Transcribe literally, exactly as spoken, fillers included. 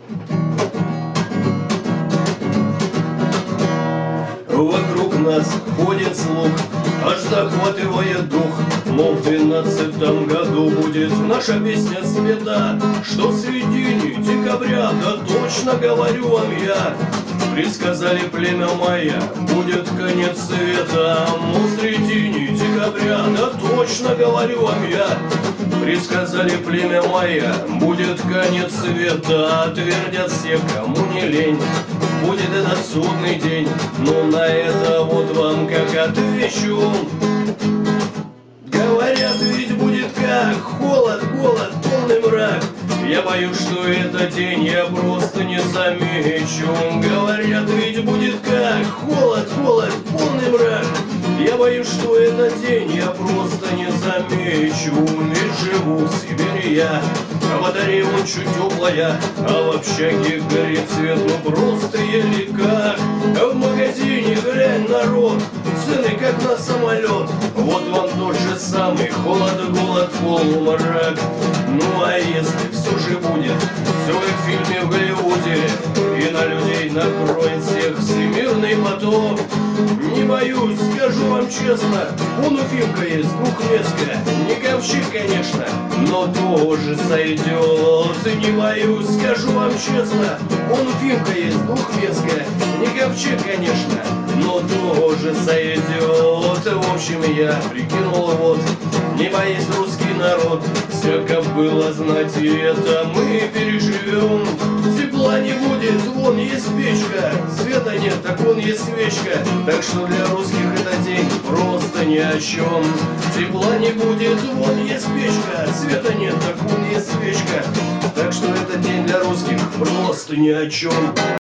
Вокруг нас ходит слух, аж захватывает дух. Но в двенадцатом году будет наша песня спета, что в середине декабря, да точно говорю вам я, предсказали племя майя, будет конец света. Но в середине декабря, да точно говорю вам я, предсказали племя майя, будет конец света. Твердят все, кому не лень, будет этот судный день. Но на это вот вам как отвечу. Говорят, ведь будет как холод, голод, полный мрак. Я боюсь, что этот день я просто не замечу. Говорят, ведь будет как холод, голод, полный мрак. Я боюсь, что этот день я просто не замечу. Ведь живу в Сибири я, а батарея вон чуть теплая, а в общаге горит свет, ну просто еле как. А в магазине глянь, народ, цены как на самолет. Вот вам тот же самый холод, голод, полумрак. Ну а если все же будет, все как в фильме в Голливуде, и на людей накроет всех всемирный потоп, не боюсь, скажу вам честно, вон Уфимка есть двухместка, не ковчег, конечно, но тоже сойдет. Не боюсь, скажу вам честно, вон Уфимка есть двухместка, не ковчег, конечно, но тоже сойдет. В общем, я прикинул вот, не боись, русский народ, все как было знать, и это мы переживем. Тепла не будет, вон есть печка, света нет, так вон есть свечка. Так что для русских этот день просто ни о чем. Тепла не будет, вон есть печка, света нет, так вон есть свечка. Так что этот день для русских просто ни о чем.